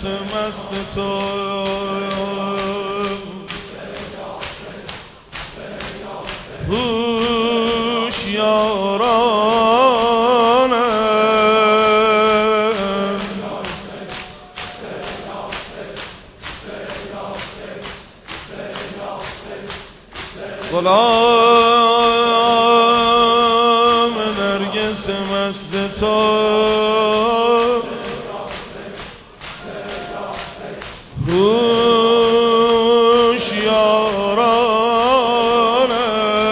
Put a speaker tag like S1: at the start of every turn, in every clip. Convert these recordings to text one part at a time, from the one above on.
S1: مست تو هوشیارانه غلام نرگس مست تو هوشیارانه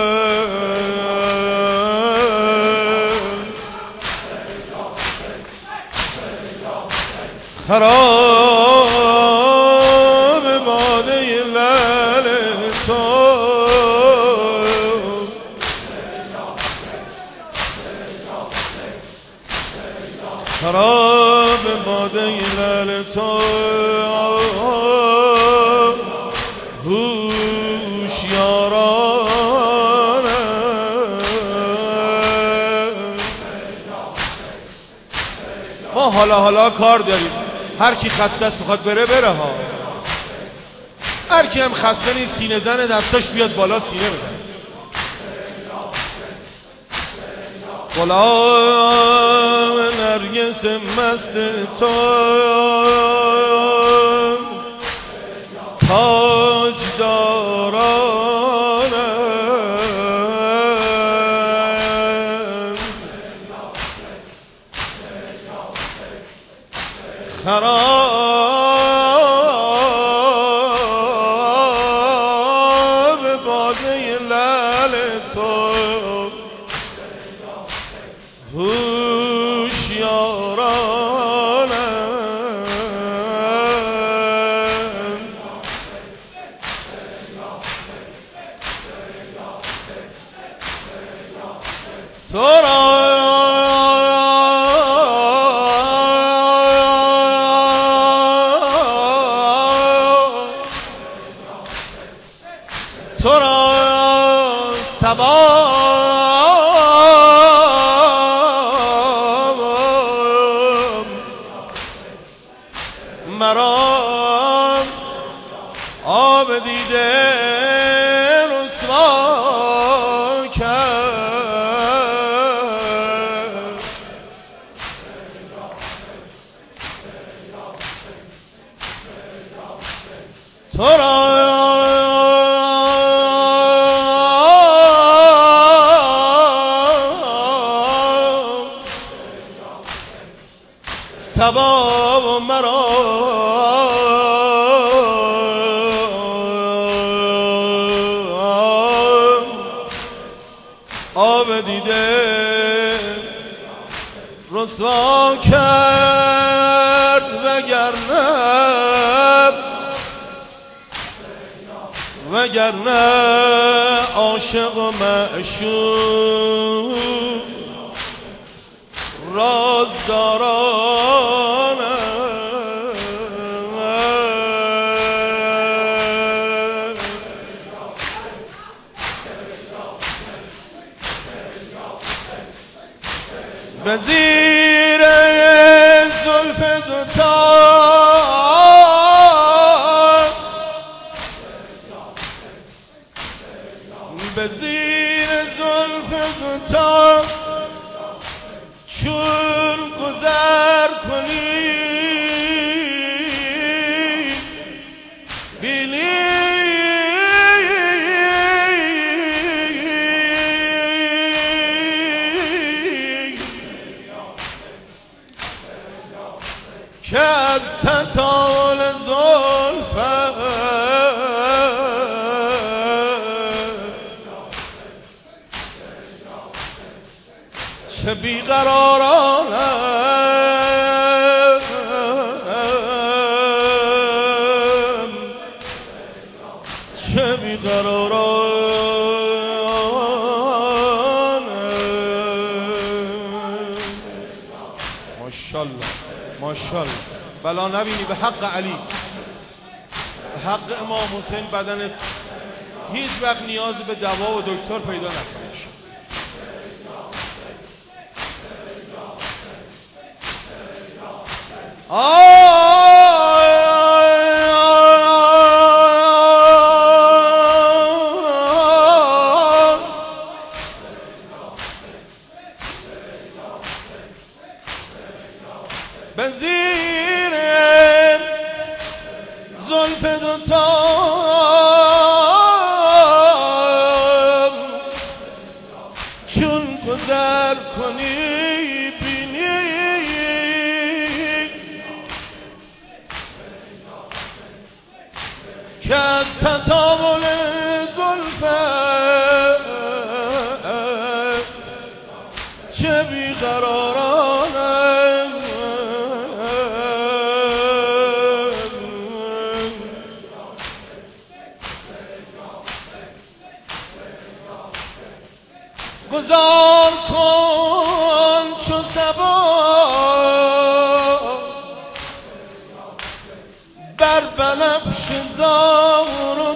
S1: خراب باده لعل تو خراب باده لعل تو هوشیارانه ما حالا کار داریم. هر کی خسته است میخواد بره ها. هر کی هم خسته نیست سینه زن دستاش بیاد بالا سینه بزن. غلام نرگس مست تو تاج دارانه خراب باده لعل تو هوشیارانه تو را صبا مرا آب دیده رسوا کرد. تو را صبا و مرا آب دیده رسوا کرد وگرنه عاشق و معشوق رازدارانه به زیر زلف دوتا به زیر زلف دوتا چون گذر کنی بینی که از تطاول زلفت چه بیقرارانم چه بیقرارانم. ماشاءالله بلا نبینی به حق علی به حق امام حسین بدنت هیچ وقت نیاز به دوا و دکتر پیدا نکنه. آه به زیر زلف دوتا چون گذر کنی بینی که از تطاول زلفت چه بیقرارانم گذار کن چو صبا بر بنفش زار و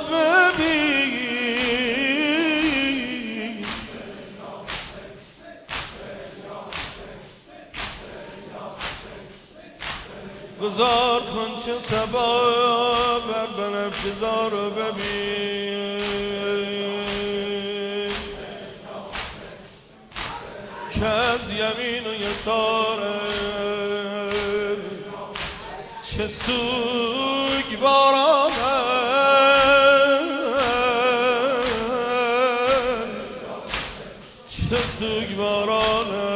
S1: ببین گذار کن چو صبا بر بنفش زار و ببین که از یمین و یساره چه سوگوارانه چه سوگوارانه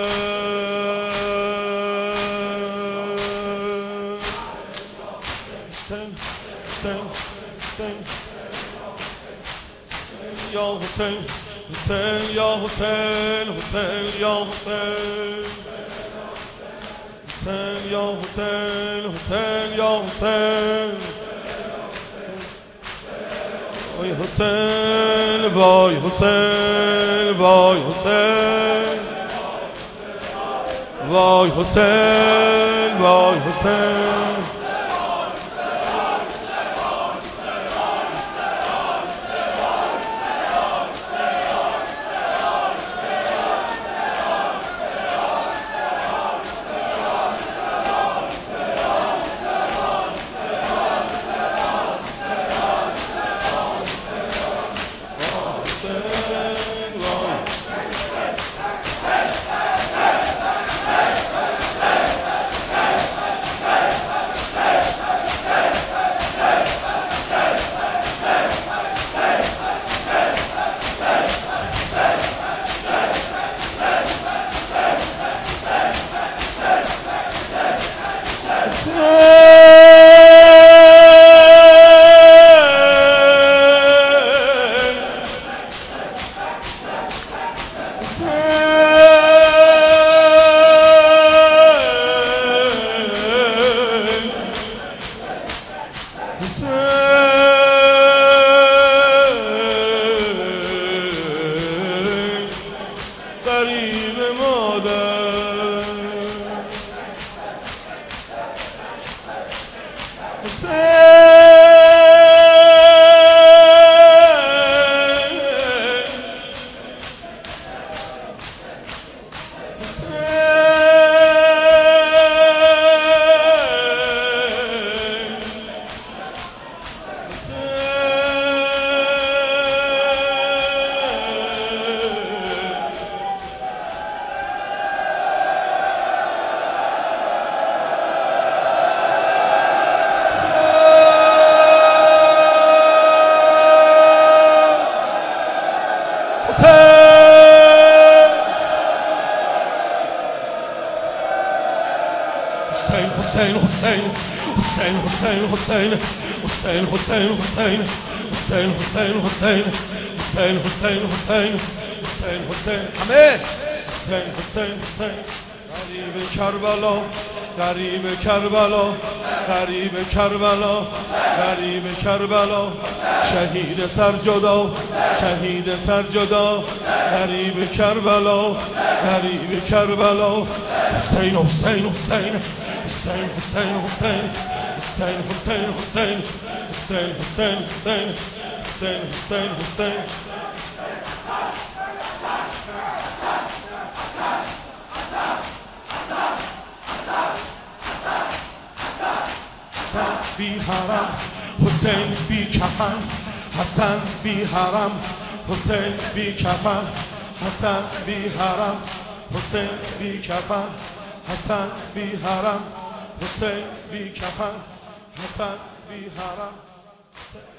S1: حسین حسین حسین یا حسین حسین یا حسین حسین یا حسین حسین یا حسین حسین یا حسین وای حسین وای حسین وای حسین وای حسین وای حسین غریب مادر حسین حسین حسین حسین حسین حسین حسین حسین حسین حسین حسین حسین حسین حسین حسین حسین همه حسین حسین حسین غریب کربلا غریب کربلا غریب کربلا غریب کربلا شهید سرجدا شهید سرجدا غریب کربلا غریب کربلا حسین حسین حسین حسین حسین حسین حسین حسین حسین حسین حسین حسین حسین حسین حسین بی حرم حسین بی کفن حسن بی حرم حسین بی کفن حسن بی حرم حسین بی کفن حسن بی حرم حسین بی کفن حسن بی حرم